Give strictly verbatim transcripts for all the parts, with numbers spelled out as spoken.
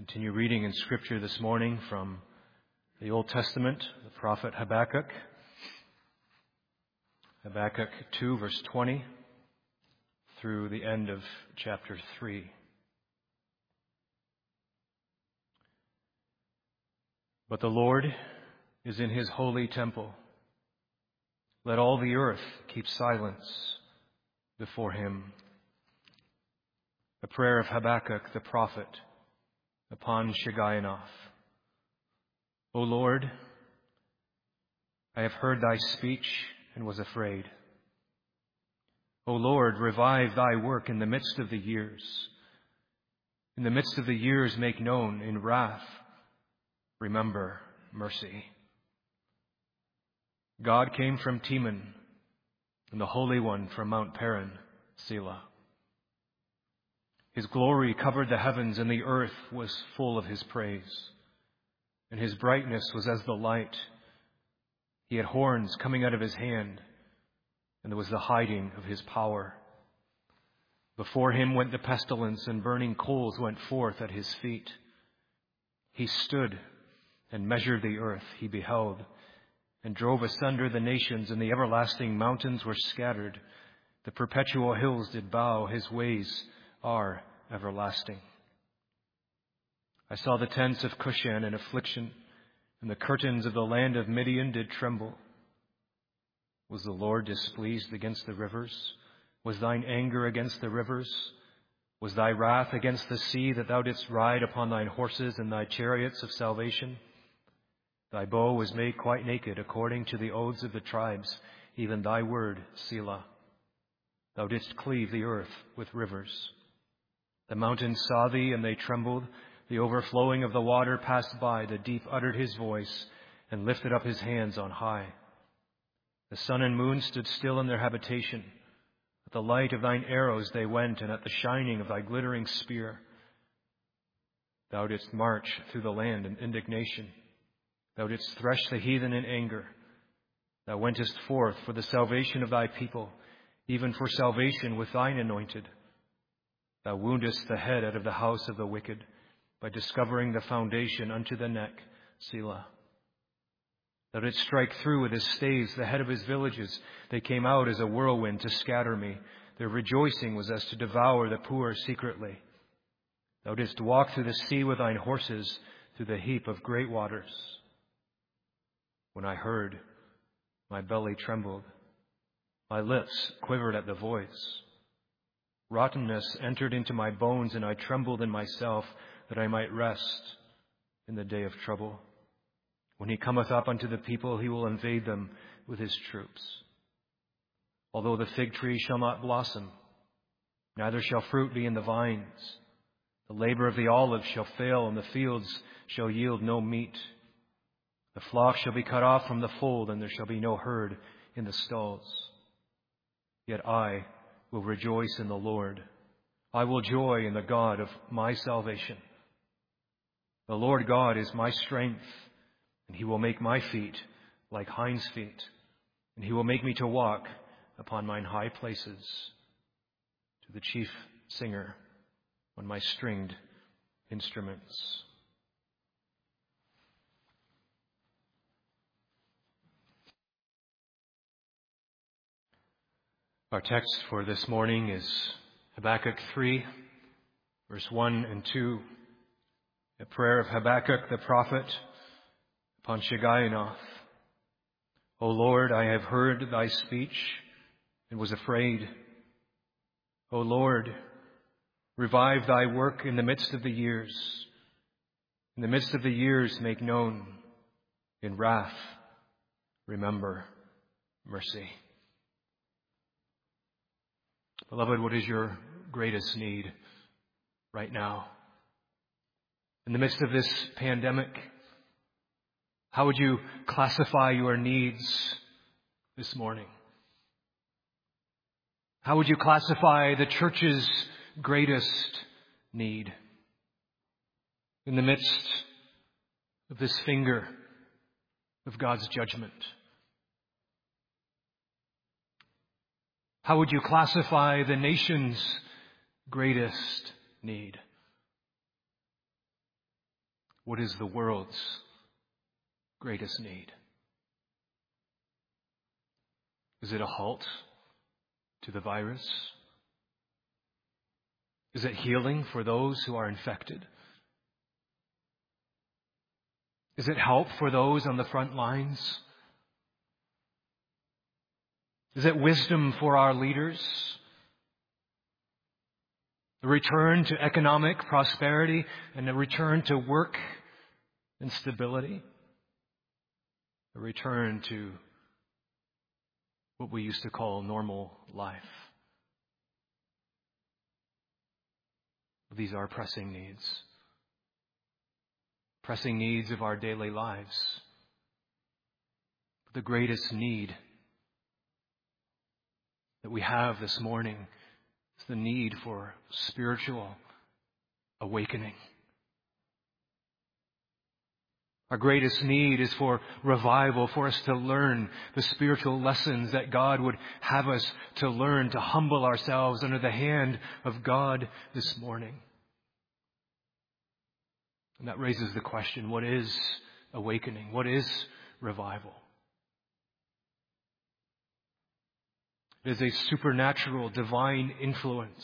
Continue reading in Scripture this morning from the Old Testament, the prophet Habakkuk. Habakkuk two, verse twenty, through the end of chapter three. But the Lord is in his holy temple. Let all the earth keep silence before him. A prayer of Habakkuk the prophet upon Shigionoth. O Lord, I have heard thy speech and was afraid. O Lord, revive thy work in the midst of the years. In the midst of the years make known, in wrath remember mercy. God came from Teman, and the Holy One from Mount Paran, Selah. His glory covered the heavens, and the earth was full of his praise. And his brightness was as the light. He had horns coming out of his hand, and there was the hiding of his power. Before him went the pestilence, and burning coals went forth at his feet. He stood and measured the earth. He beheld and drove asunder the nations, and the everlasting mountains were scattered. The perpetual hills did bow. His ways are everlasting. I saw the tents of Cushan in affliction, and the curtains of the land of Midian did tremble. Was the Lord displeased against the rivers? Was thine anger against the rivers? Was thy wrath against the sea, that thou didst ride upon thine horses and thy chariots of salvation? Thy bow was made quite naked, according to the oaths of the tribes, even thy word, Selah. Thou didst cleave the earth with rivers. The mountains saw thee, and they trembled. The overflowing of the water passed by. The deep uttered his voice and lifted up his hands on high. The sun and moon stood still in their habitation. At the light of thine arrows they went, and at the shining of thy glittering spear. Thou didst march through the land in indignation. Thou didst thresh the heathen in anger. Thou wentest forth for the salvation of thy people, even for salvation with thine anointed. Thou woundest the head out of the house of the wicked, by discovering the foundation unto the neck, Selah. Thou didst strike through with his staves the head of his villages. They came out as a whirlwind to scatter me. Their rejoicing was as to devour the poor secretly. Thou didst walk through the sea with thine horses, through the heap of great waters. When I heard, my belly trembled. My lips quivered at the voice. Rottenness entered into my bones, and I trembled in myself, that I might rest in the day of trouble. When he cometh up unto the people, he will invade them with his troops. Although the fig tree shall not blossom, neither shall fruit be in the vines. The labor of the olive shall fail, and the fields shall yield no meat. The flock shall be cut off from the fold, and there shall be no herd in the stalls. Yet I will rejoice in the Lord. I will joy in the God of my salvation. The Lord God is my strength, and he will make my feet like hinds' feet, and he will make me to walk upon mine high places. To the chief singer on my stringed instruments. Our text for this morning is Habakkuk three, verse one and two, a prayer of Habakkuk the prophet upon Shigionoth. O Lord, I have heard thy speech and was afraid. O Lord, revive thy work in the midst of the years. In the midst of the years make known, in wrath remember mercy. Beloved, what is your greatest need right now? In the midst of this pandemic, how would you classify your needs this morning? How would you classify the church's greatest need? In the midst of this finger of God's judgment, how would you classify the nation's greatest need? What is the world's greatest need? Is it a halt to the virus? Is it healing for those who are infected? Is it help for those on the front lines? Is it wisdom for our leaders? A return to economic prosperity and a return to work and stability? A return to what we used to call normal life? These are pressing needs. Pressing needs of our daily lives. The greatest need that we have this morning is the need for spiritual awakening. Our greatest need is for revival, for us to learn the spiritual lessons that God would have us to learn, to humble ourselves under the hand of God this morning. And that raises the question, what is awakening? What is revival? It is a supernatural, divine influence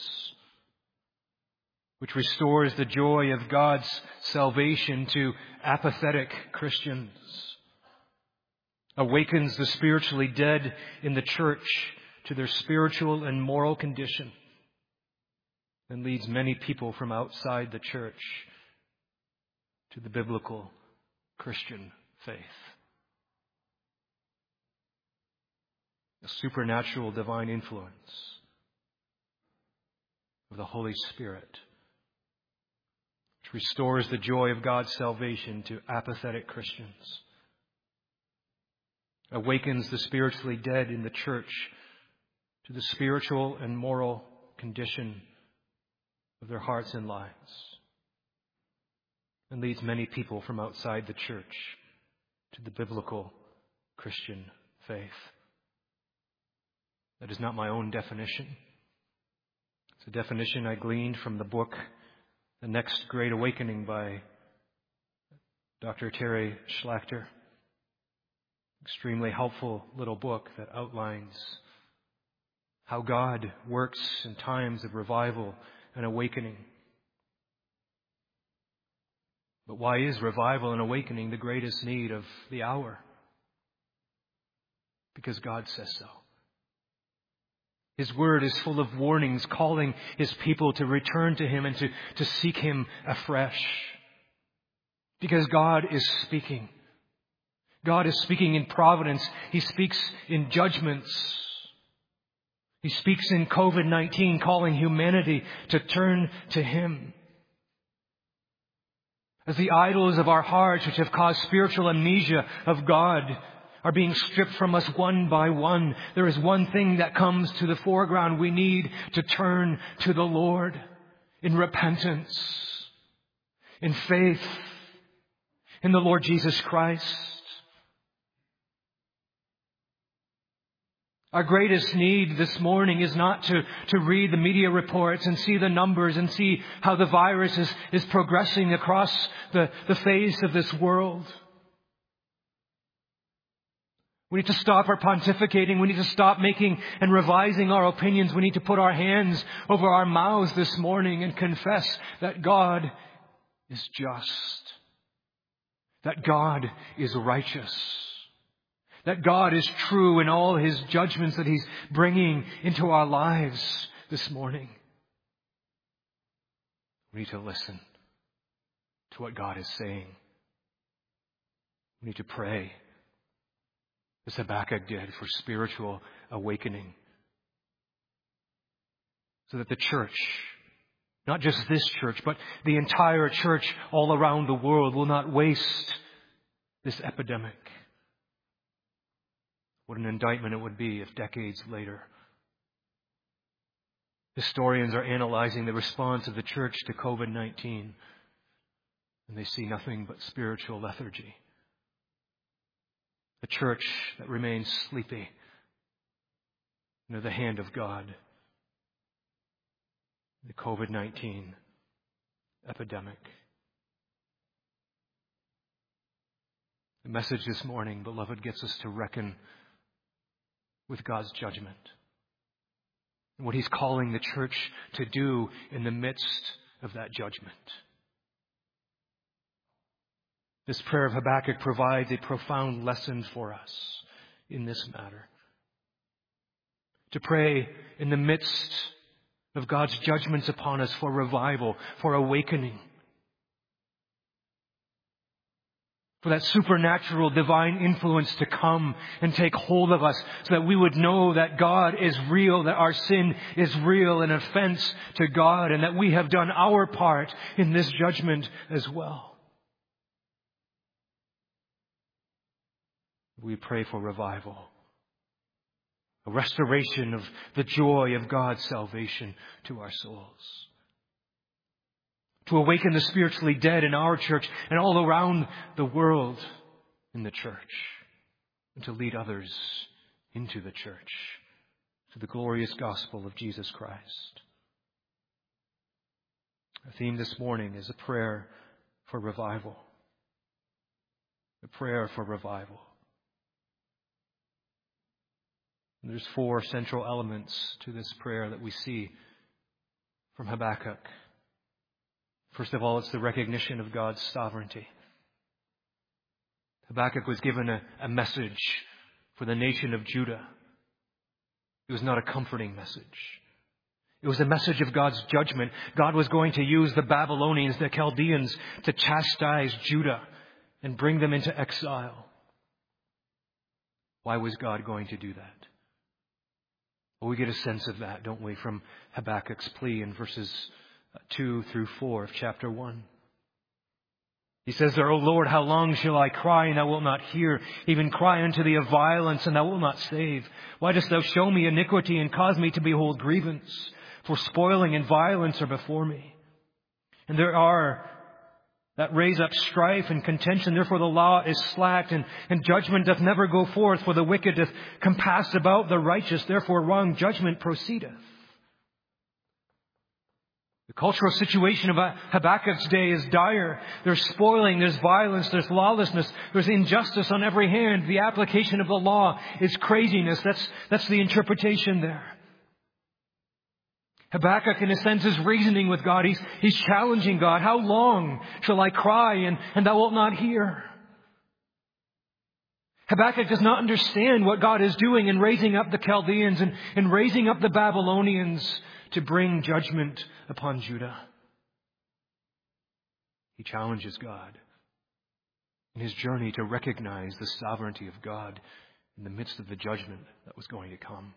which restores the joy of God's salvation to apathetic Christians, awakens the spiritually dead in the church to their spiritual and moral condition, and leads many people from outside the church to the biblical Christian faith. A supernatural divine influence of the Holy Spirit, which restores the joy of God's salvation to apathetic Christians, awakens the spiritually dead in the church to the spiritual and moral condition of their hearts and lives, and leads many people from outside the church to the biblical Christian faith. That is not my own definition. It's a definition I gleaned from the book, The Next Great Awakening by Doctor Terry Schlachter. Extremely helpful little book that outlines how God works in times of revival and awakening. But why is revival and awakening the greatest need of the hour? Because God says so. His word is full of warnings, calling His people to return to Him and to, to seek Him afresh. Because God is speaking. God is speaking in providence. He speaks in judgments. He speaks in covid nineteen, calling humanity to turn to Him. As the idols of our hearts, which have caused spiritual amnesia of God, are being stripped from us one by one, there is one thing that comes to the foreground. We need to turn to the Lord in repentance, in faith, in the Lord Jesus Christ. Our greatest need this morning is not to, to read the media reports and see the numbers and see how the virus is, is progressing across the, the face of this world. We need to stop our pontificating. We need to stop making and revising our opinions. We need to put our hands over our mouths this morning and confess that God is just, that God is righteous, that God is true in all His judgments that He's bringing into our lives this morning. We need to listen to what God is saying. We need to pray, as Habakkuk did, for spiritual awakening, so that the church, not just this church, but the entire church all around the world, will not waste this epidemic. What an indictment it would be if decades later historians are analyzing the response of the church to covid nineteen and they see nothing but spiritual lethargy. A church that remains sleepy under the hand of God. The covid nineteen epidemic. The message this morning, beloved, gets us to reckon with God's judgment and what He's calling the church to do in the midst of that judgment. This prayer of Habakkuk provides a profound lesson for us in this matter. To pray in the midst of God's judgments upon us for revival, for awakening, for that supernatural divine influence to come and take hold of us so that we would know that God is real, that our sin is real, an offense to God, and that we have done our part in this judgment as well. We pray for revival, a restoration of the joy of God's salvation to our souls. To awaken the spiritually dead in our church and all around the world in the church. And to lead others into the church to the glorious gospel of Jesus Christ. Our theme this morning is a prayer for revival. A prayer for revival. And there's four central elements to this prayer that we see from Habakkuk. First of all, it's the recognition of God's sovereignty. Habakkuk was given a, a message for the nation of Judah. It was not a comforting message. It was a message of God's judgment. God was going to use the Babylonians, the Chaldeans, to chastise Judah and bring them into exile. Why was God going to do that? Well, we get a sense of that, don't we, from Habakkuk's plea in verses two through four of chapter one. He says there, O Lord, how long shall I cry and thou wilt not hear? Even cry unto thee of violence and thou wilt not save. Why dost thou show me iniquity and cause me to behold grievance? For spoiling and violence are before me. And there are that raise up strife and contention. Therefore the law is slacked, and, and judgment doth never go forth. For the wicked doth compass about the righteous. Therefore wrong judgment proceedeth. The cultural situation of Habakkuk's day is dire. There's spoiling, there's violence, there's lawlessness, there's injustice on every hand. The application of the law is craziness. That's, that's the interpretation there. Habakkuk, in a sense, is reasoning with God. He's, he's challenging God. How long shall I cry and, and thou wilt not hear? Habakkuk does not understand what God is doing in raising up the Chaldeans and, and raising up the Babylonians to bring judgment upon Judah. He challenges God in his journey to recognize the sovereignty of God in the midst of the judgment that was going to come.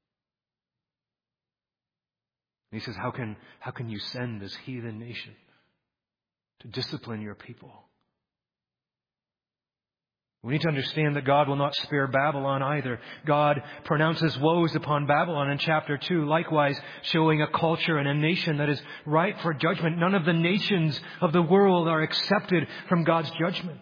And he says, how can, how can you send this heathen nation to discipline your people? We need to understand that God will not spare Babylon either. God pronounces woes upon Babylon in chapter two, likewise showing a culture and a nation that is ripe for judgment. None of the nations of the world are accepted from God's judgment.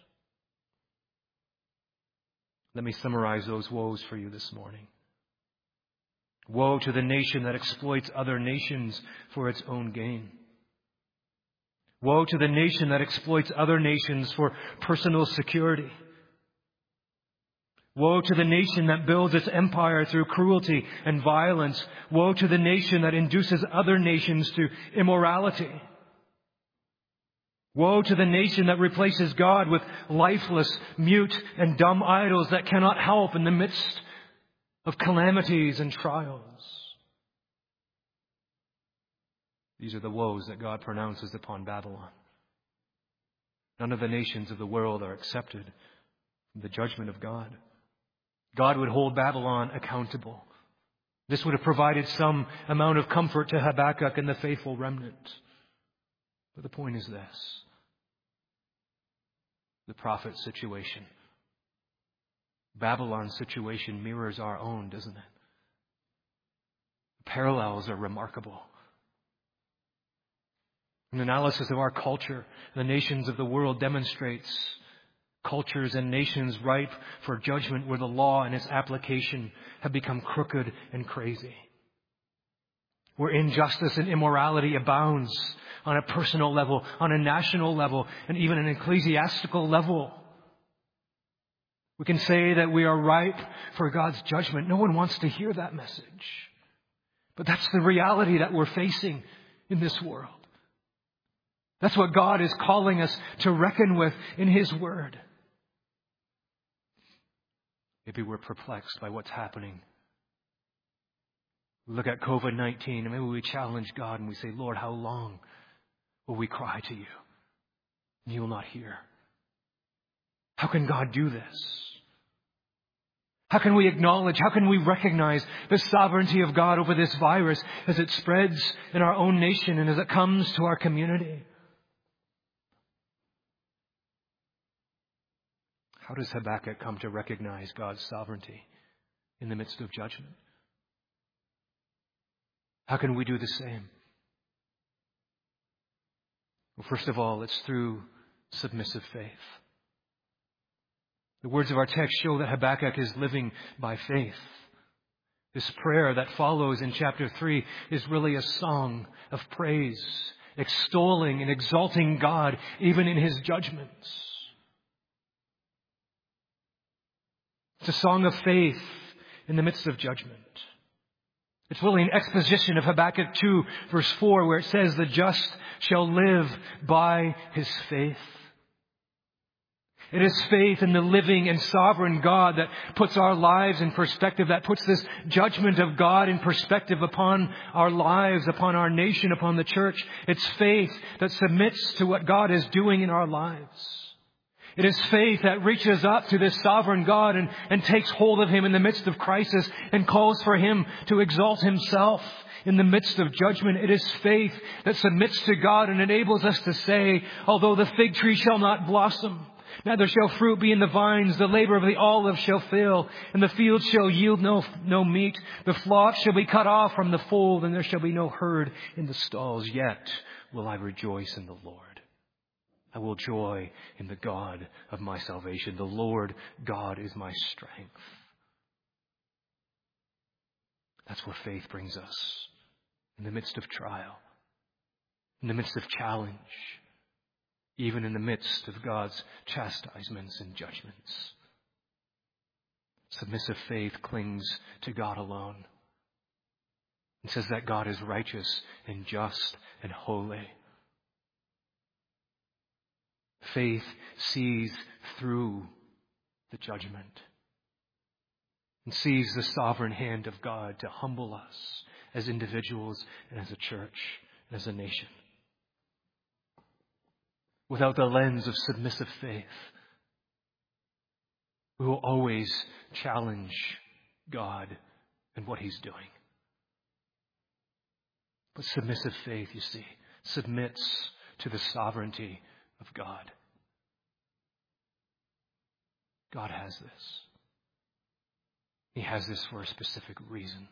Let me summarize those woes for you this morning. Woe to the nation that exploits other nations for its own gain. Woe to the nation that exploits other nations for personal security. Woe to the nation that builds its empire through cruelty and violence. Woe to the nation that induces other nations to immorality. Woe to the nation that replaces God with lifeless, mute, and dumb idols that cannot help in the midst of calamities and trials. These are the woes that God pronounces upon Babylon. None of the nations of the world are accepted from the judgment of God. God would hold Babylon accountable. This would have provided some amount of comfort to Habakkuk and the faithful remnant. But the point is this: the prophet's situation. Babylon's situation mirrors our own, doesn't it? The parallels are remarkable. An analysis of our culture, the nations of the world, demonstrates cultures and nations ripe for judgment where the law and its application have become crooked and crazy. Where injustice and immorality abounds on a personal level, on a national level, and even an ecclesiastical level. We can say that we are ripe for God's judgment. No one wants to hear that message. But that's the reality that we're facing in this world. That's what God is calling us to reckon with in His Word. Maybe we're perplexed by what's happening. We look at covid nineteen and maybe we challenge God and we say, Lord, how long will we cry to you and you will not hear? How can God do this? How can we acknowledge, how can we recognize the sovereignty of God over this virus as it spreads in our own nation and as it comes to our community? How does Habakkuk come to recognize God's sovereignty in the midst of judgment? How can we do the same? Well, first of all, it's through submissive faith. The words of our text show that Habakkuk is living by faith. This prayer that follows in chapter three is really a song of praise, extolling and exalting God even in His judgments. It's a song of faith in the midst of judgment. It's really an exposition of Habakkuk two, verse four, where it says, the just shall live by his faith. It is faith in the living and sovereign God that puts our lives in perspective, that puts this judgment of God in perspective upon our lives, upon our nation, upon the church. It's faith that submits to what God is doing in our lives. It is faith that reaches up to this sovereign God and, and takes hold of Him in the midst of crisis and calls for Him to exalt Himself in the midst of judgment. It is faith that submits to God and enables us to say, although the fig tree shall not blossom, neither shall fruit be in the vines, the labor of the olive shall fail, and the field shall yield no, no meat. The flock shall be cut off from the fold, and there shall be no herd in the stalls. Yet will I rejoice in the Lord. I will joy in the God of my salvation. The Lord God is my strength. That's where faith brings us. In the midst of trial, in the midst of challenge, even in the midst of God's chastisements and judgments. Submissive faith clings to God alone. It says that God is righteous and just and holy. Faith sees through the judgment and sees the sovereign hand of God to humble us as individuals and as a church and as a nation. Without the lens of submissive faith, we will always challenge God and what He's doing. But submissive faith, you see, submits to the sovereignty of God. God has this. He has this for a specific reason.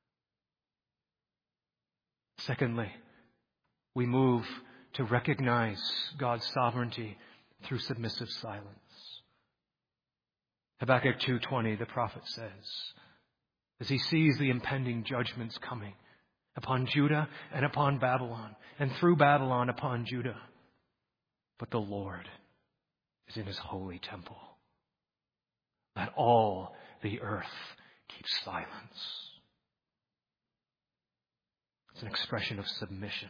Secondly, we move to recognize God's sovereignty through submissive silence. Habakkuk two twenty, the prophet says, as he sees the impending judgments coming upon Judah and upon Babylon, and through Babylon upon Judah, but the Lord is in His holy temple. Let all the earth keep silence. It's an expression of submission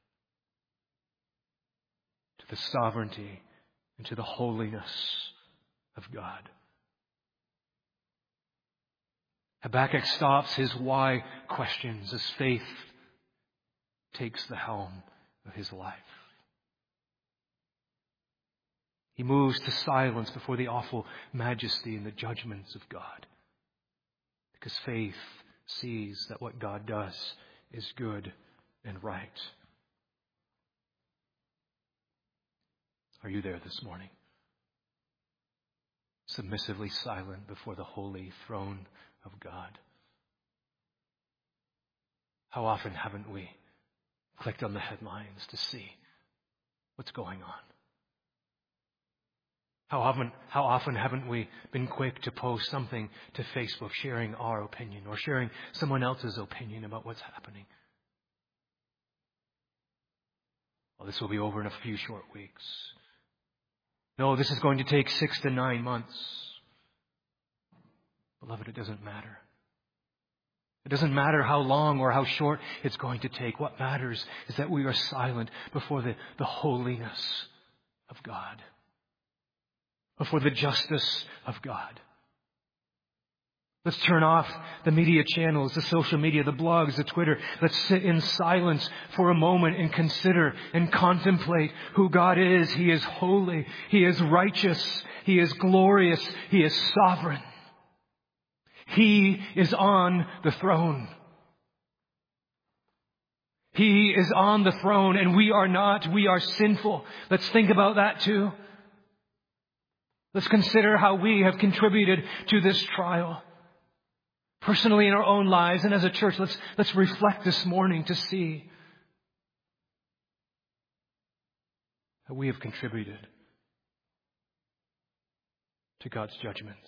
to the sovereignty and to the holiness of God. Habakkuk stops his why questions as faith takes the helm of his life. He moves to silence before the awful majesty and the judgments of God, because faith sees that what God does is good and right. Are you there this morning? Submissively silent before the holy throne of God. How often haven't we clicked on the headlines to see what's going on? How often, how often haven't we been quick to post something to Facebook sharing our opinion or sharing someone else's opinion about what's happening? Well, this will be over in a few short weeks. No, this is going to take six to nine months. Beloved, it doesn't matter. It doesn't matter how long or how short it's going to take. What matters is that we are silent before the, the holiness of God, before the justice of God. Let's turn off the media channels, the social media, the blogs, the Twitter. Let's sit in silence for a moment and consider and contemplate who God is. He is holy. He is righteous. He is glorious. He is sovereign. He is on the throne. He is on the throne and we are not. We are sinful. Let's think about that too. Let's consider how we have contributed to this trial. Personally in our own lives and as a church, let's, let's reflect this morning to see how we have contributed to God's judgments.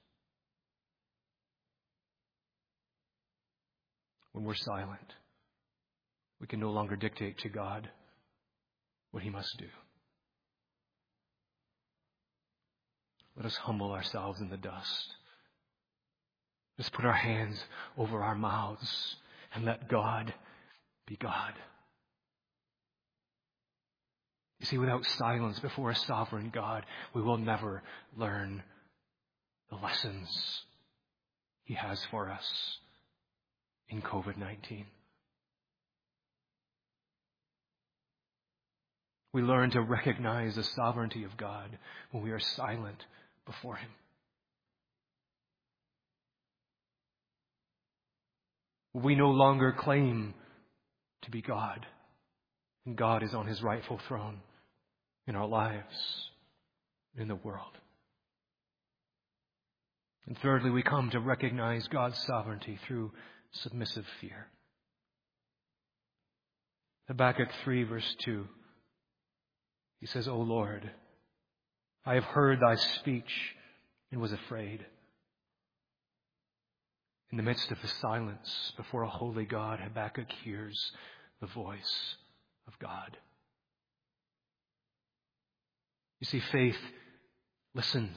When we're silent, we can no longer dictate to God what He must do. Let us humble ourselves in the dust. Let's put our hands over our mouths and let God be God. You see, without silence before a sovereign God, we will never learn the lessons He has for us in covid nineteen. We learn to recognize the sovereignty of God when we are silent before Him. We no longer claim to be God, and God is on His rightful throne in our lives, in the world. And thirdly, we come to recognize God's sovereignty through submissive fear. Habakkuk three verse two. He says, O Lord, I have heard thy speech and was afraid. In the midst of the silence before a holy God, Habakkuk hears the voice of God. You see, faith listens.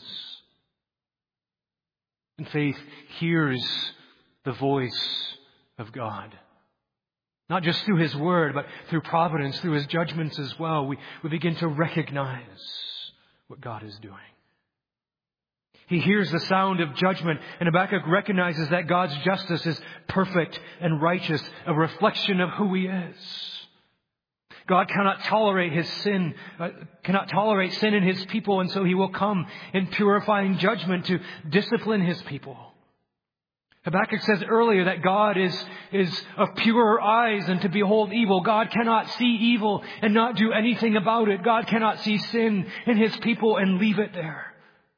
And faith hears the voice of God. Not just through His word, but through providence, through His judgments as well. We, we begin to recognize what God is doing. He hears the sound of judgment, and Habakkuk recognizes that God's justice is perfect and righteous, a reflection of who He is. God cannot tolerate His sin, uh, cannot tolerate sin in His people, and so He will come in purifying judgment to discipline His people. Habakkuk says earlier that God is, is of purer eyes than to behold evil. God cannot see evil and not do anything about it. God cannot see sin in His people and leave it there.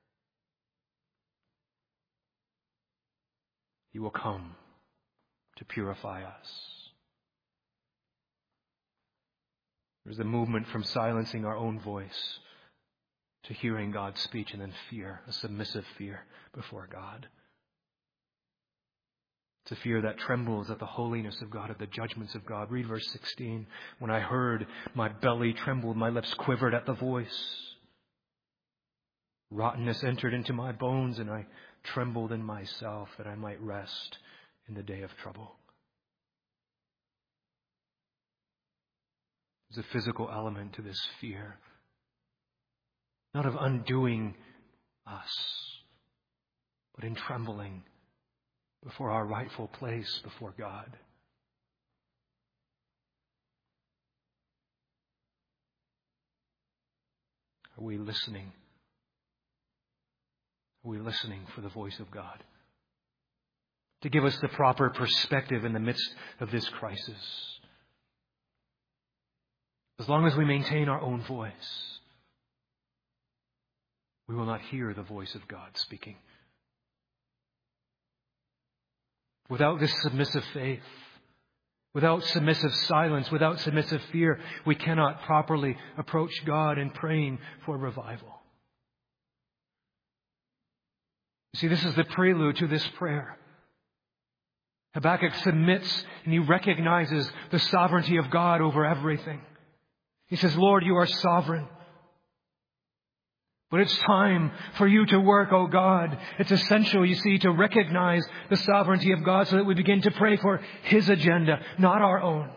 He will come to purify us. There's a movement from silencing our own voice to hearing God's speech and then fear, a submissive fear before God. It's a fear that trembles at the holiness of God, at the judgments of God. Read verse sixteen. When I heard, my belly trembled, my lips quivered at the voice. Rottenness entered into my bones, and I trembled in myself that I might rest in the day of trouble. There's a physical element to this fear. Not of undoing us, but in trembling before our rightful place before God. Are we listening? Are we listening for the voice of God to give us the proper perspective in the midst of this crisis? As long as we maintain our own voice, we will not hear the voice of God speaking. Without this submissive faith, without submissive silence, without submissive fear, we cannot properly approach God in praying for revival. You see, this is the prelude to this prayer. Habakkuk submits and he recognizes the sovereignty of God over everything. He says, Lord, you are sovereign. But it's time for you to work, oh God. It's essential, you see, to recognize the sovereignty of God so that we begin to pray for His agenda, not our own.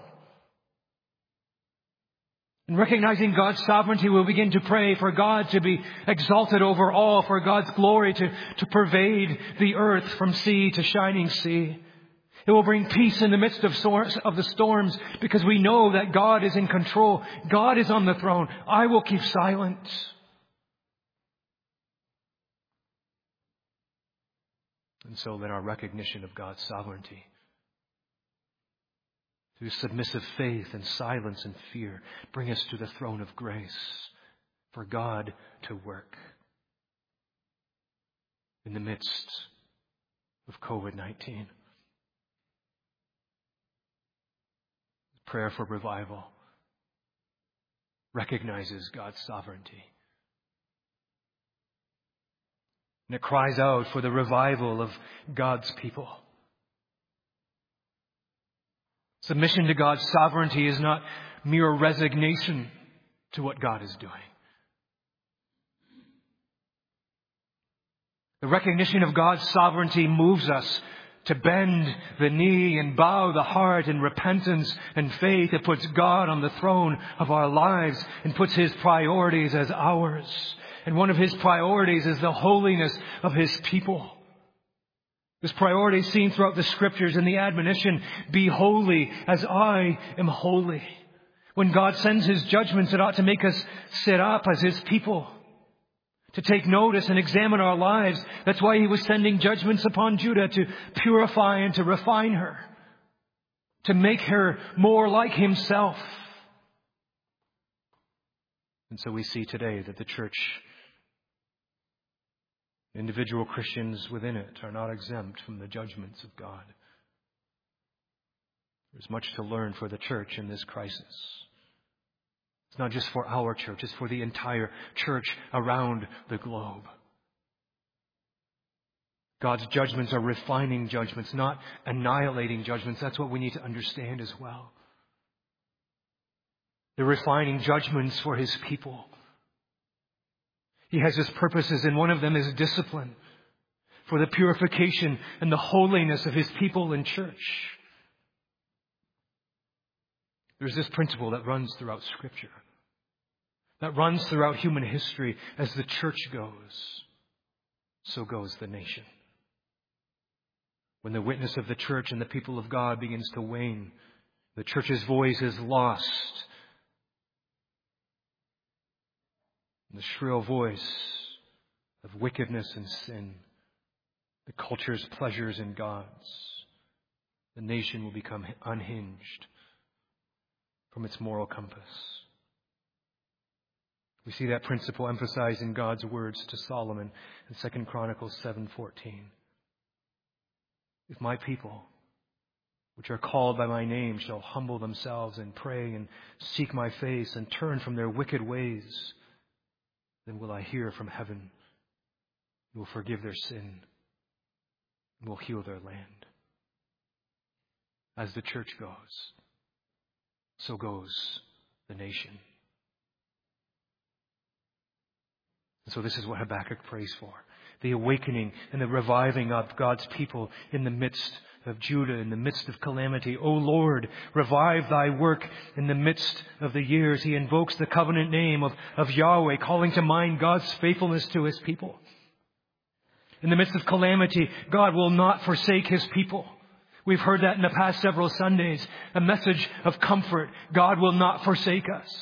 In recognizing God's sovereignty, we'll begin to pray for God to be exalted over all, for God's glory to, to pervade the earth from sea to shining sea. It will bring peace in the midst of, source, of the storms because we know that God is in control. God is on the throne. I will keep silent. And so let our recognition of God's sovereignty, through submissive faith and silence and fear, bring us to the throne of grace for God to work in the midst of covid nineteen. Prayer for revival recognizes God's sovereignty. And it cries out for the revival of God's people. Submission to God's sovereignty is not mere resignation to what God is doing. The recognition of God's sovereignty moves us to bend the knee and bow the heart in repentance and faith. It puts God on the throne of our lives and puts His priorities as ours. And one of His priorities is the holiness of His people. This priority is seen throughout the Scriptures in the admonition, be holy as I am holy. When God sends His judgments, it ought to make us sit up as His people, to take notice and examine our lives. That's why He was sending judgments upon Judah, to purify and to refine her, to make her more like Himself. And so we see today that the church, individual Christians within it, are not exempt from the judgments of God. There's much to learn for the church in this crisis. It's not just for our church, it's for the entire church around the globe. God's judgments are refining judgments, not annihilating judgments. That's what we need to understand as well. They're refining judgments for His people. He has His purposes, and one of them is discipline for the purification and the holiness of His people in church. There's this principle that runs throughout Scripture, that runs throughout human history. As the church goes, so goes the nation. When the witness of the church and the people of God begins to wane, the church's voice is lost. The shrill voice of wickedness and sin, the culture's pleasures and gods, the nation will become unhinged from its moral compass. We see that principle emphasized in God's words to Solomon in Second Chronicles seven fourteen. If my people, which are called by my name, shall humble themselves and pray and seek my face and turn from their wicked ways, then will I hear from heaven, and will forgive their sin, and will heal their land. As the church goes, so goes the nation. And so this is what Habakkuk prays for. The awakening and the reviving of God's people in the midst of Judah, in the midst of calamity. O Lord, revive thy work in the midst of the years. He invokes the covenant name of, of Yahweh, calling to mind God's faithfulness to His people. In the midst of calamity, God will not forsake His people. We've heard that in the past several Sundays. A message of comfort. God will not forsake us.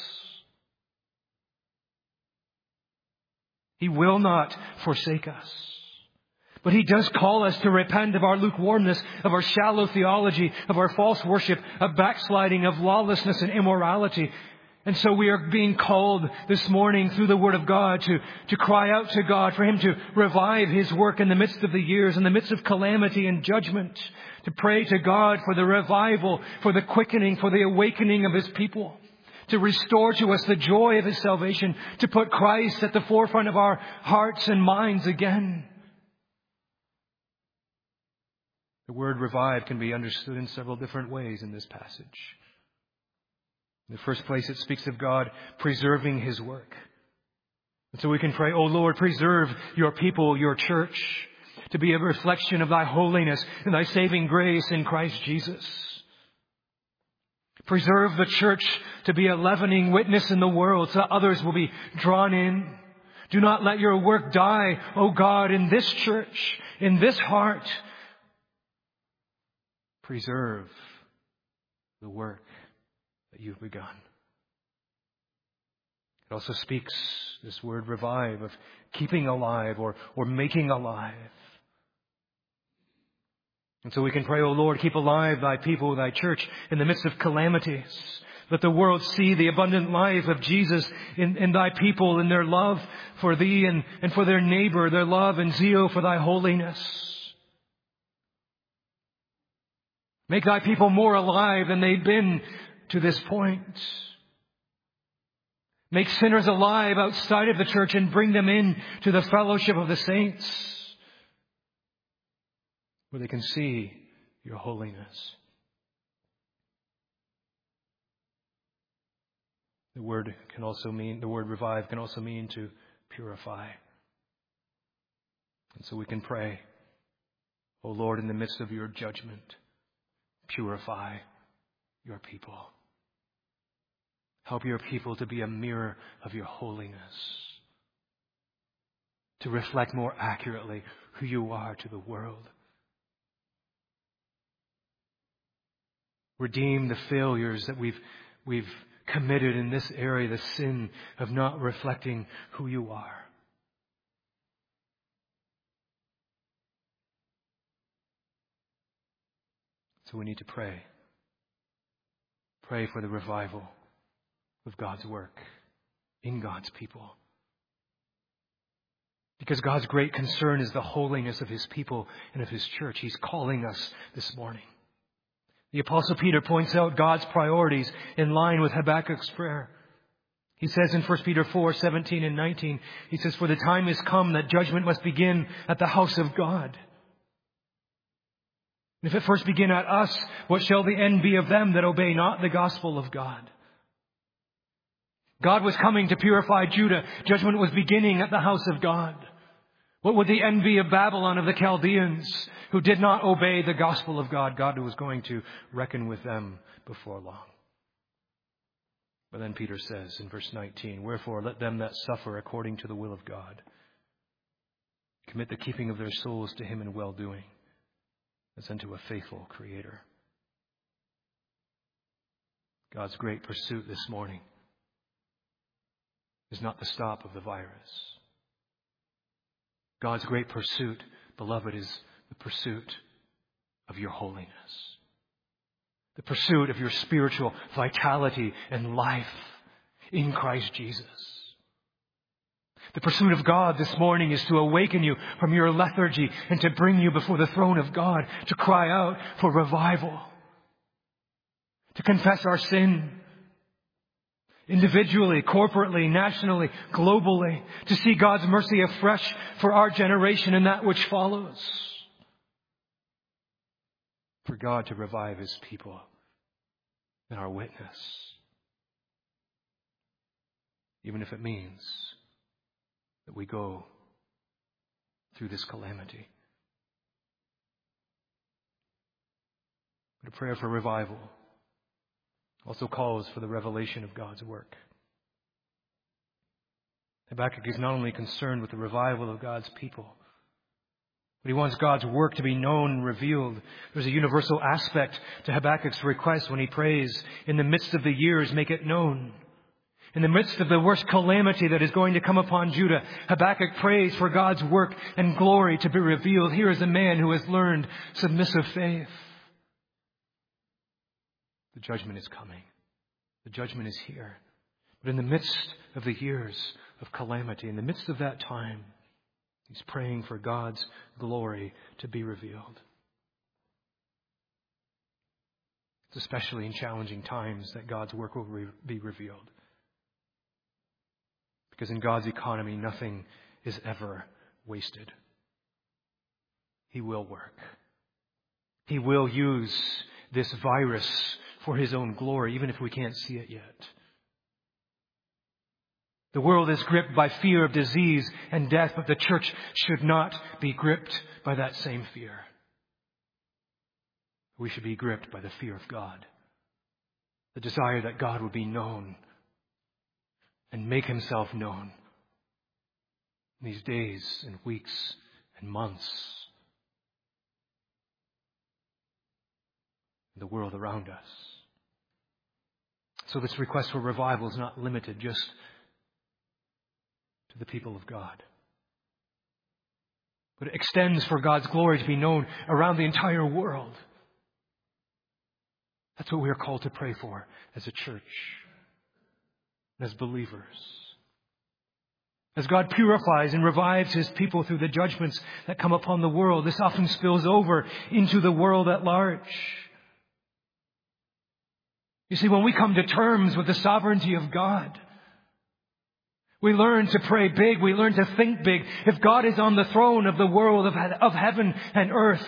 He will not forsake us. But He does call us to repent of our lukewarmness, of our shallow theology, of our false worship, of backsliding, of lawlessness and immorality. And so we are being called this morning through the Word of God to, to cry out to God for Him to revive His work in the midst of the years, in the midst of calamity and judgment. To pray to God for the revival, for the quickening, for the awakening of His people. To restore to us the joy of His salvation. To put Christ at the forefront of our hearts and minds again. The word revive can be understood in several different ways in this passage. In the first place, it speaks of God preserving His work. So we can pray, "O Lord, preserve your people, your church, to be a reflection of thy holiness and thy saving grace in Christ Jesus. Preserve the church to be a leavening witness in the world so that others will be drawn in. Do not let your work die, O God, in this church, in this heart. Preserve the work that you've begun." It also speaks, this word revive, of keeping alive or, or making alive. And so we can pray, "O Lord, keep alive thy people, thy church, in the midst of calamities. Let the world see the abundant life of Jesus in, in thy people, in their love for thee and, and for their neighbor, their love and zeal for thy holiness. Make thy people more alive than they've been to this point. Make sinners alive outside of the church and bring them in to the fellowship of the saints, where they can see your holiness." The word can also mean, the word revive can also mean to purify. And so we can pray, "O Lord, in the midst of your judgment, purify your people. Help your people to be a mirror of your holiness, to reflect more accurately who you are to the world. Redeem the failures that we've, we've committed in this area, the sin of not reflecting who you are. So we need to pray. Pray for the revival of God's work in God's people. Because God's great concern is the holiness of His people and of His church. He's calling us this morning. The Apostle Peter points out God's priorities in line with Habakkuk's prayer. He says in First Peter four, seventeen and nineteen, he says, "For the time is come that judgment must begin at the house of God. And if it first begin at us, what shall the end be of them that obey not the gospel of God?" God was coming to purify Judah. Judgment was beginning at the house of God. What would the end be of Babylon, of the Chaldeans, who did not obey the gospel of God? God was going to reckon with them before long. But then Peter says in verse nineteen, "Wherefore let them that suffer according to the will of God commit the keeping of their souls to Him in well-doing, as unto a faithful Creator." God's great pursuit this morning is not the stop of the virus. God's great pursuit, beloved, is the pursuit of your holiness. The pursuit of your spiritual vitality and life in Christ Jesus. The pursuit of God this morning is to awaken you from your lethargy and to bring you before the throne of God, to cry out for revival, to confess our sin, individually, corporately, nationally, globally, to see God's mercy afresh for our generation and that which follows. For God to revive His people and our witness, even if it means that we go through this calamity. But a prayer for revival also calls for the revelation of God's work. Habakkuk is not only concerned with the revival of God's people, but he wants God's work to be known and revealed. There's a universal aspect to Habakkuk's request when he prays, "In the midst of the years, make it known." In the midst of the worst calamity that is going to come upon Judah, Habakkuk prays for God's work and glory to be revealed. Here is a man who has learned submissive faith. The judgment is coming. The judgment is here. But in the midst of the years of calamity, in the midst of that time, he's praying for God's glory to be revealed. It's especially in challenging times that God's work will re- be revealed. Because in God's economy, nothing is ever wasted. He will work. He will use this virus for His own glory, even if we can't see it yet. The world is gripped by fear of disease and death, but the church should not be gripped by that same fear. We should be gripped by the fear of God, the desire that God would be known and make himself known in these days and weeks and months in the world around us. So this request for revival is not limited just to the people of God, but it extends for God's glory to be known around the entire world. That's what we are called to pray for as a church, as believers. As God purifies and revives his people through the judgments that come upon the world, this often spills over into the world at large. You see, when we come to terms with the sovereignty of God, we learn to pray big. We learn to think big. If God is on the throne of the world, of, of heaven and earth,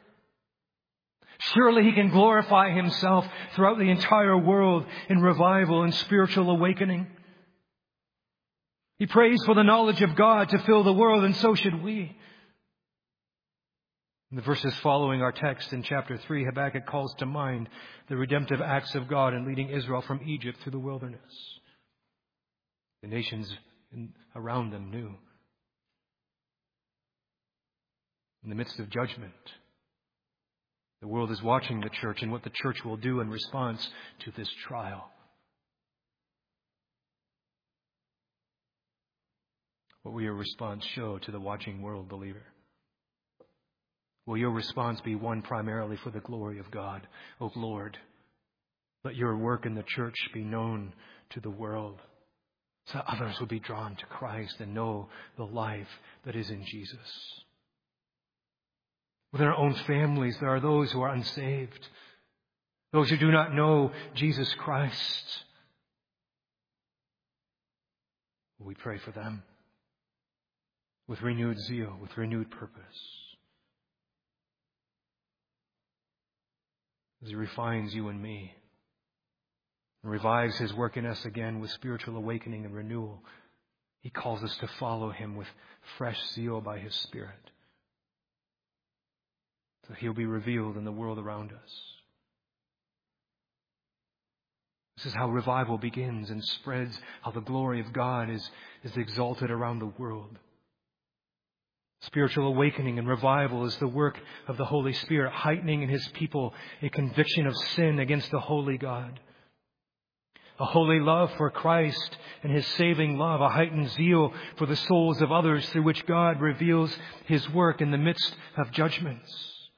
surely he can glorify himself throughout the entire world in revival and spiritual awakening. He prays for the knowledge of God to fill the world, and so should we. In the verses following our text in chapter three, Habakkuk calls to mind the redemptive acts of God in leading Israel from Egypt through the wilderness. The nations around them knew. In the midst of judgment, the world is watching the church and what the church will do in response to this trial. What will your response show to the watching world, believer? Will your response be one primarily for the glory of God? O Lord, let your work in the church be known to the world, so that others will be drawn to Christ and know the life that is in Jesus. Within our own families, there are those who are unsaved, those who do not know Jesus Christ. We pray for them with renewed zeal, with renewed purpose, as he refines you and me and revives his work in us again with spiritual awakening and renewal. He calls us to follow him with fresh zeal by his Spirit, so he'll be revealed in the world around us. This is how revival begins and spreads, how the glory of God is, is exalted around the world. Spiritual awakening and revival is the work of the Holy Spirit, heightening in his people a conviction of sin against the holy God. A holy love for Christ and his saving love, a heightened zeal for the souls of others through which God reveals his work in the midst of judgments.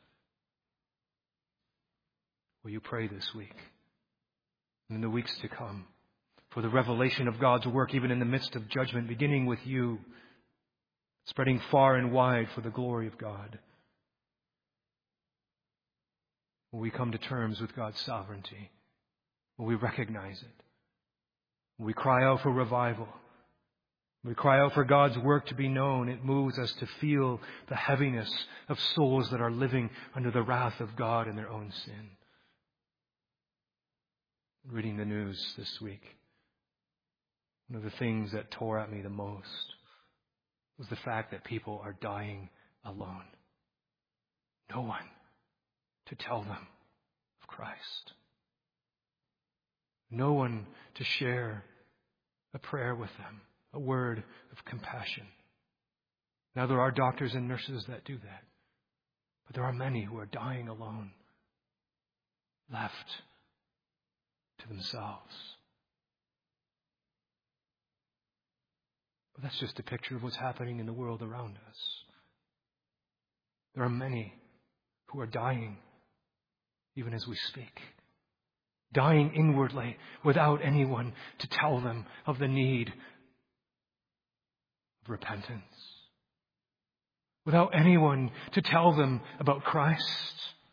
Will you pray this week and in the weeks to come for the revelation of God's work even in the midst of judgment, beginning with you, spreading far and wide for the glory of God? Will we come to terms with God's sovereignty? Will we recognize it? Will we cry out for revival? Will we cry out for God's work to be known? It moves us to feel the heaviness of souls that are living under the wrath of God in their own sin. Reading the news this week, one of the things that tore at me the most was the fact that people are dying alone. No one to tell them of Christ. No one to share a prayer with them, a word of compassion. Now, there are doctors and nurses that do that, but there are many who are dying alone, left to themselves. But that's just a picture of what's happening in the world around us. There are many who are dying even as we speak. Dying inwardly without anyone to tell them of the need of repentance. Without anyone to tell them about Christ.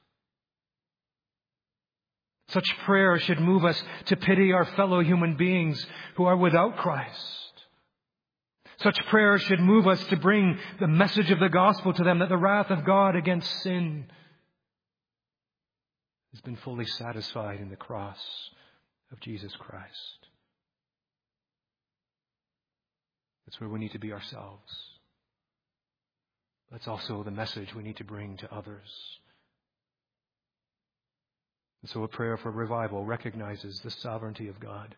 Such prayer should move us to pity our fellow human beings who are without Christ. Such prayer should move us to bring the message of the gospel to them, that the wrath of God against sin has been fully satisfied in the cross of Jesus Christ. That's where we need to be ourselves. That's also the message we need to bring to others. And so a prayer for revival recognizes the sovereignty of God.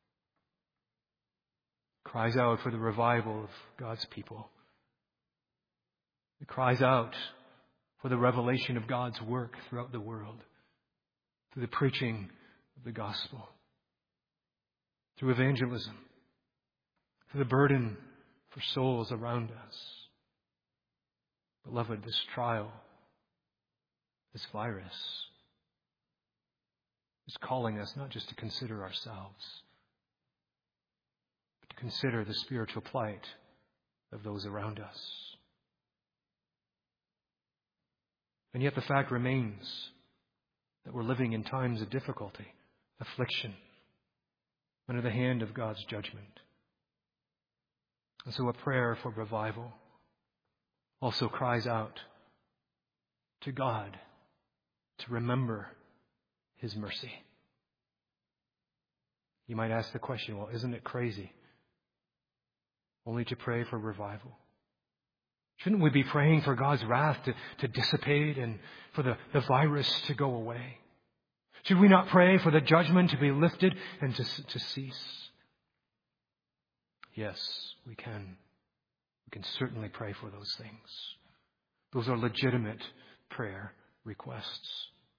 Cries out for the revival of God's people. It cries out for the revelation of God's work throughout the world, through the preaching of the gospel, through evangelism, through the burden for souls around us. Beloved, this trial, this virus, is calling us not just to consider ourselves, but to consider the spiritual plight of those around us. And yet the fact remains that we're living in times of difficulty, affliction, under the hand of God's judgment. And so a prayer for revival also cries out to God to remember His mercy. You might ask the question, well, isn't it crazy only to pray for revival? Shouldn't we be praying for God's wrath to, to dissipate and for the, the virus to go away? Should we not pray for the judgment to be lifted and to, to cease? Yes, we can. We can certainly pray for those things. Those are legitimate prayer requests.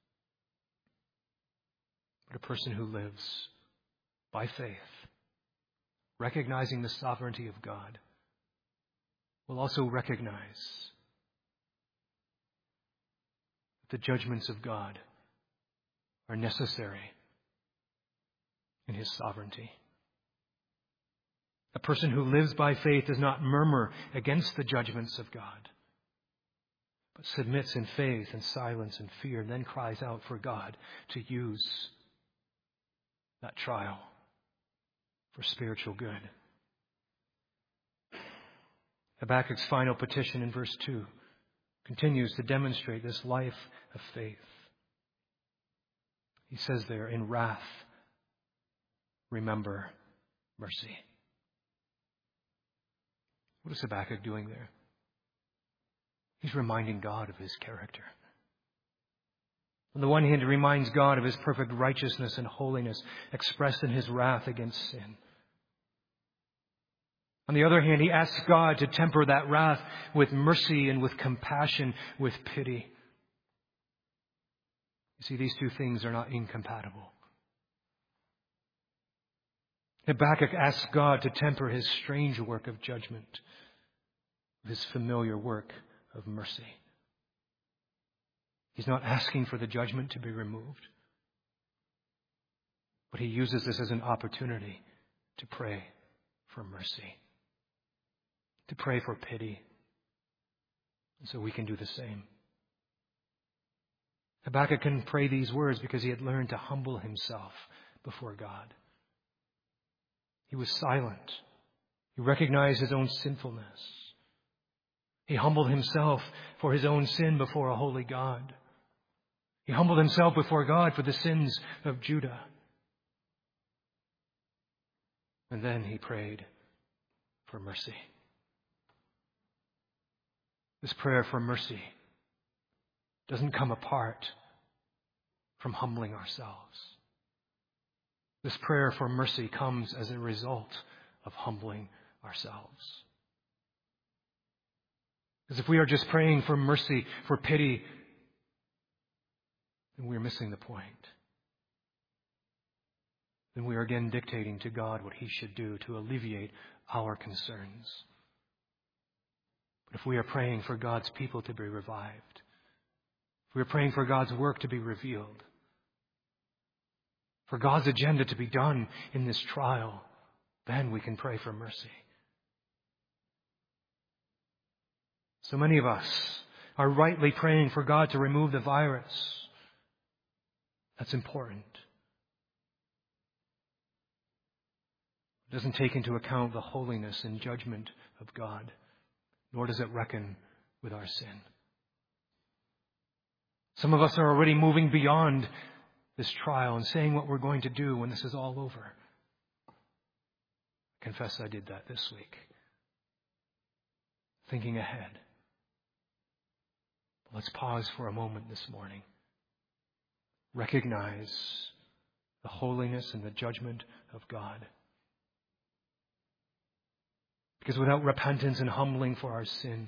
But a person who lives by faith, recognizing the sovereignty of God, will also recognize that the judgments of God are necessary in His sovereignty. A person who lives by faith does not murmur against the judgments of God, but submits in faith and silence and fear, and then cries out for God to use that trial for spiritual good. Habakkuk's final petition in verse two continues to demonstrate this life of faith. He says there, in wrath, remember mercy. What is Habakkuk doing there? He's reminding God of His character. On the one hand, he reminds God of His perfect righteousness and holiness expressed in His wrath against sin. On the other hand, he asks God to temper that wrath with mercy and with compassion, with pity. You see, these two things are not incompatible. Habakkuk asks God to temper his strange work of judgment with His familiar work of mercy. He's not asking for the judgment to be removed, but he uses this as an opportunity to pray for mercy, to pray for pity, and so we can do the same. Habakkuk can pray these words because he had learned to humble himself before God. He was silent. He recognized his own sinfulness. He humbled himself for his own sin before a holy God. He humbled himself before God for the sins of Judah. And then he prayed for mercy. This prayer for mercy doesn't come apart from humbling ourselves. This prayer for mercy comes as a result of humbling ourselves. Because if we are just praying for mercy, for pity, then we are missing the point. Then we are again dictating to God what He should do to alleviate our concerns. But if we are praying for God's people to be revived, if we are praying for God's work to be revealed, for God's agenda to be done in this trial, then we can pray for mercy. So many of us are rightly praying for God to remove the virus. That's important. It doesn't take into account the holiness and judgment of God, nor does it reckon with our sin. Some of us are already moving beyond this trial and saying what we're going to do when this is all over. I confess I did that this week. thinking ahead. Let's pause for a moment this morning. Recognize the holiness and the judgment of God. Because without repentance and humbling for our sin,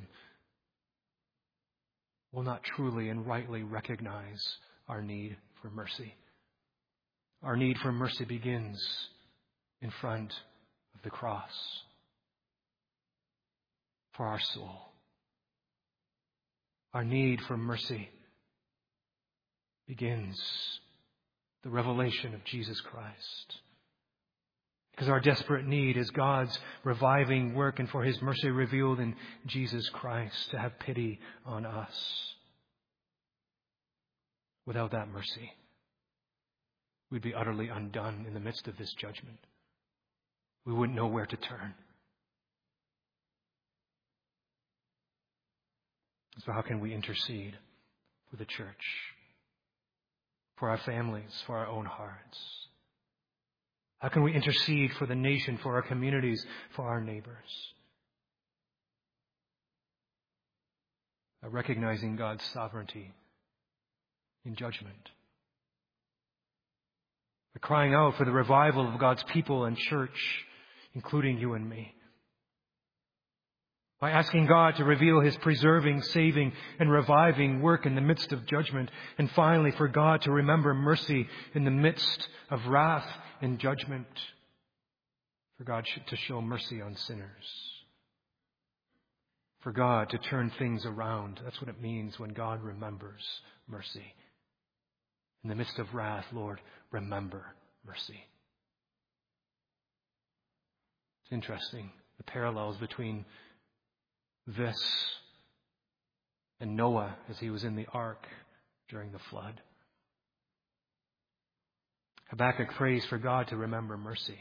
we'll not truly and rightly recognize our need for mercy. Our need for mercy begins in front of the cross for our soul. Our need for mercy begins the revelation of Jesus Christ. Because our desperate need is God's reviving work and for His mercy revealed in Jesus Christ to have pity on us. Without that mercy, we'd be utterly undone in the midst of this judgment. We wouldn't know where to turn. So how can we intercede for the church, for our families, for our own hearts? How can we intercede for the nation, for our communities, for our neighbors? By recognizing God's sovereignty in judgment. By crying out for the revival of God's people and church, including you and me. By asking God to reveal His preserving, saving, and reviving work in the midst of judgment. And finally, for God to remember mercy in the midst of wrath and judgment. For God to show mercy on sinners. For God to turn things around. That's what it means when God remembers mercy. In the midst of wrath, Lord, remember mercy. It's interesting, the parallels between this and Noah as he was in the ark during the flood. Habakkuk prays for God to remember mercy.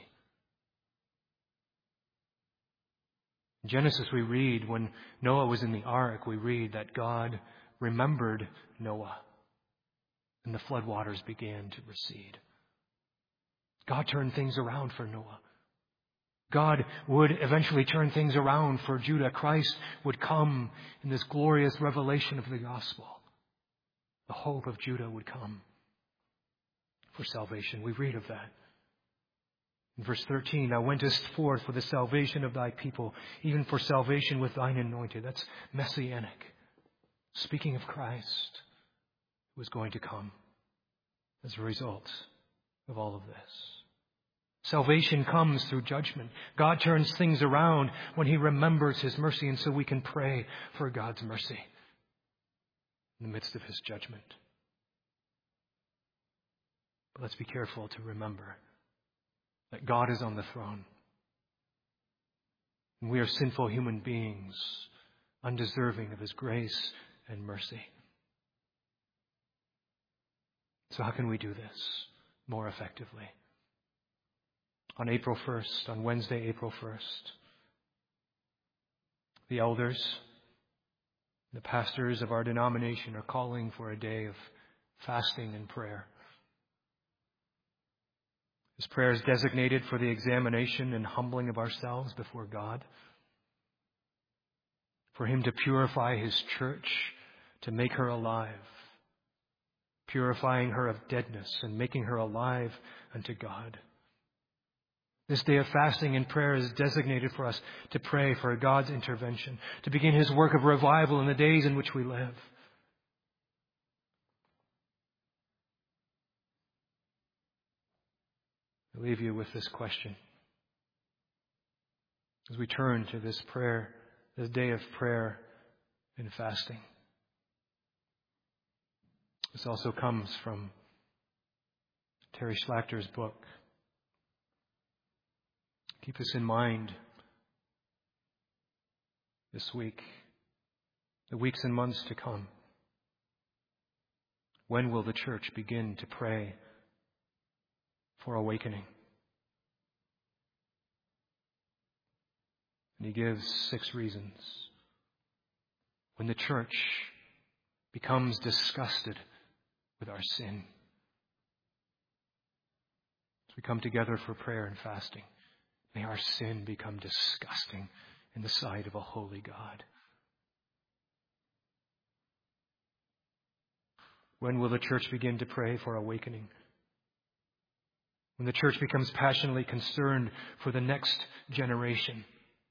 In Genesis we read when Noah was in the ark, we read that God remembered Noah and the floodwaters began to recede. God turned things around for Noah. God would eventually turn things around for Judah. Christ would come in this glorious revelation of the gospel. The hope of Judah would come for salvation. We read of that. In verse thirteen, Thou wentest forth for the salvation of thy people, even for salvation with thine anointed. That's messianic. Speaking of Christ, who was going to come as a result of all of this. Salvation comes through judgment. God turns things around when He remembers His mercy, and so we can pray for God's mercy in the midst of His judgment. But let's be careful to remember that God is on the throne. And we are sinful human beings, undeserving of His grace and mercy. So how can we do this more effectively? On April first, on Wednesday, April first, the elders, the pastors of our denomination are calling for a day of fasting and prayer. This prayer is designated for the examination and humbling of ourselves before God, for Him to purify His church, to make her alive, purifying her of deadness and making her alive unto God. This day of fasting and prayer is designated for us to pray for God's intervention, to begin His work of revival in the days in which we live. I leave you with this question. As we turn to this prayer, this day of prayer and fasting. This also comes from Terry Schlachter's book. Keep this in mind this week, the weeks and months to come. When will the church begin to pray for awakening? And he gives six reasons. When the church becomes disgusted with our sin. As we come together for prayer and fasting, may our sin become disgusting in the sight of a holy God. When will the church begin to pray for awakening? When the church becomes passionately concerned for the next generation.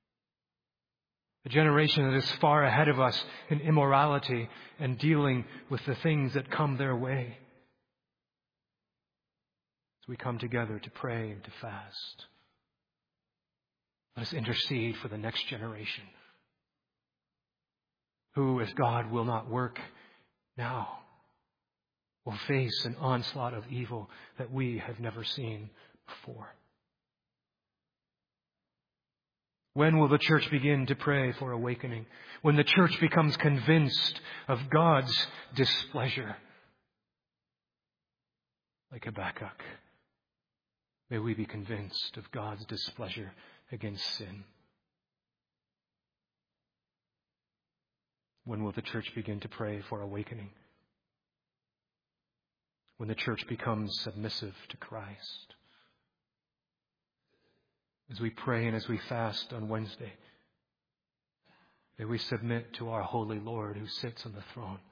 A generation that is far ahead of us in immorality and dealing with the things that come their way. As we come together to pray and to fast, let us intercede for the next generation, who, if God will not work now, will face an onslaught of evil that we have never seen before. When will the church begin to pray for awakening? When the church becomes convinced of God's displeasure. Like Habakkuk, may we be convinced of God's displeasure against sin. When will the church begin to pray for awakening? When the church becomes submissive to Christ. As we pray and as we fast on Wednesday, may we submit to our holy Lord who sits on the throne,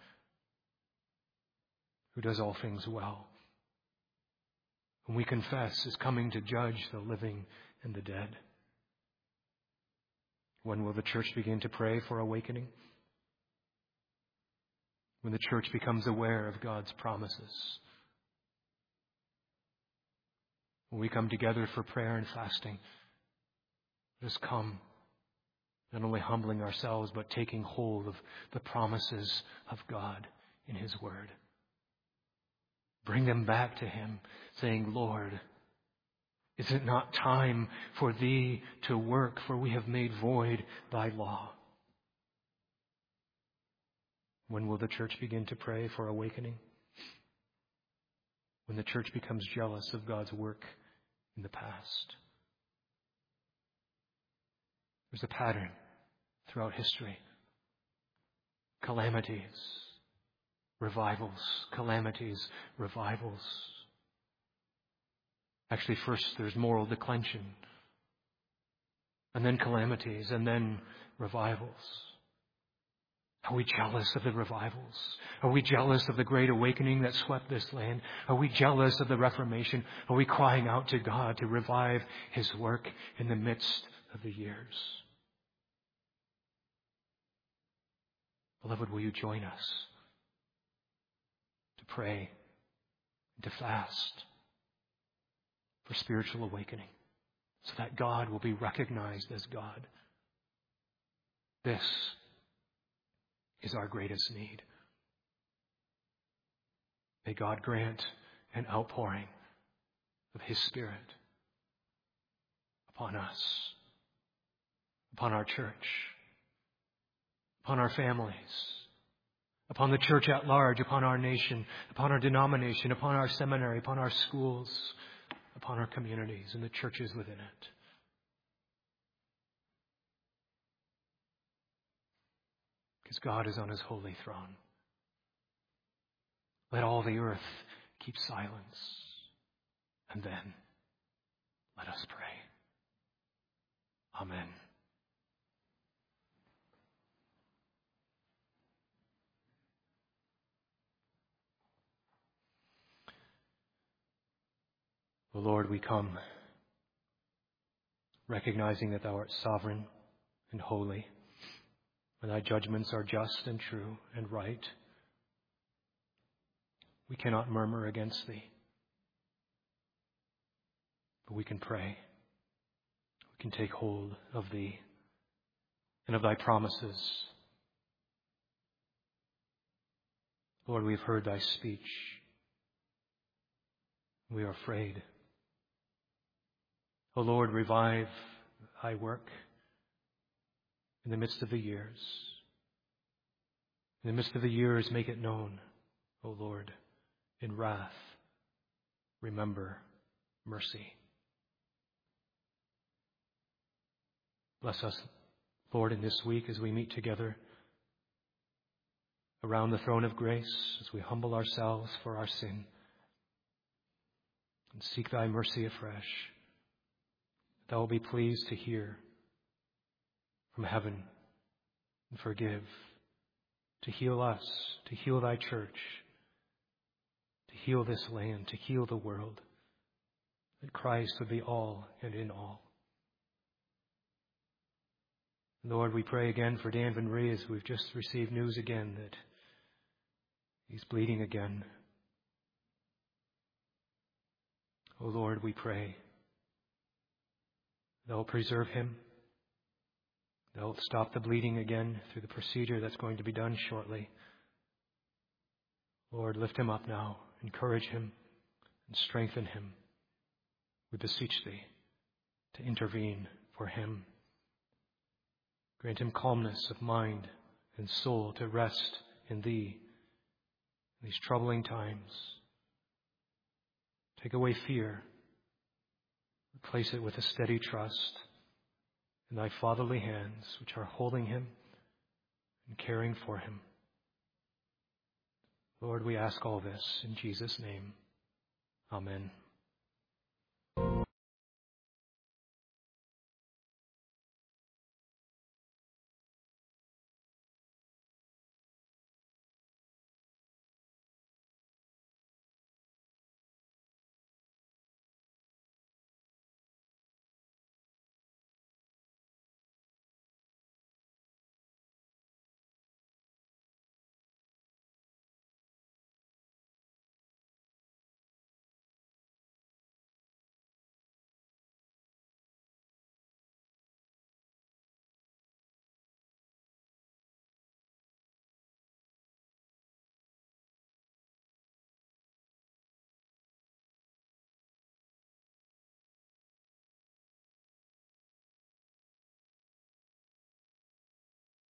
who does all things well, whom we confess is coming to judge the living and the dead. When will the church begin to pray for awakening? When the church becomes aware of God's promises. When we come together for prayer and fasting, let us come, not only humbling ourselves, but taking hold of the promises of God in His Word. Bring them back to Him, saying, Lord, is it not time for Thee to work, for we have made void Thy law? When will the church begin to pray for awakening? When the church becomes jealous of God's work in the past. There's a pattern throughout history. Calamities, revivals, calamities, revivals. Actually, first there's moral declension, and then calamities, and then revivals. Are we jealous of the revivals? Are we jealous of the great awakening that swept this land? Are we jealous of the Reformation? Are we crying out to God to revive His work in the midst of the years? Beloved, will you join us to pray and to fast for spiritual awakening so that God will be recognized as God? This is our greatest need. May God grant an outpouring of His Spirit upon us, upon our church, upon our families, upon the church at large, upon our nation, upon our denomination, upon our seminary, upon our schools, upon our communities and the churches within it. Because God is on His holy throne. Let all the earth keep silence. And then let us pray. Amen. O Lord, we come recognizing that Thou art sovereign and holy, and Thy judgments are just and true and right. We cannot murmur against Thee, but we can pray. We can take hold of Thee and of Thy promises. Lord, we have heard Thy speech. We are afraid. O Lord, revive Thy work in the midst of the years. In the midst of the years, make it known, O Lord, in wrath, remember mercy. Bless us, Lord, in this week as we meet together around the throne of grace, as we humble ourselves for our sin and seek Thy mercy afresh. Thou will be pleased to hear from heaven and forgive, to heal us, to heal Thy church, heal this land, to heal the world, that Christ would be all and in all. Lord, we pray again for Dan Van Ree as we've just received news again that he's bleeding again. Oh Lord, we pray Thou preserve him. Thou stop the bleeding again through the procedure that's going to be done shortly. Lord, lift him up now, encourage him, and strengthen him. We beseech Thee to intervene for him. Grant him calmness of mind and soul to rest in Thee in these troubling times. Take away fear. Replace it with a steady trust in Thy fatherly hands, which are holding him and caring for him. Lord, we ask all this in Jesus' name. Amen.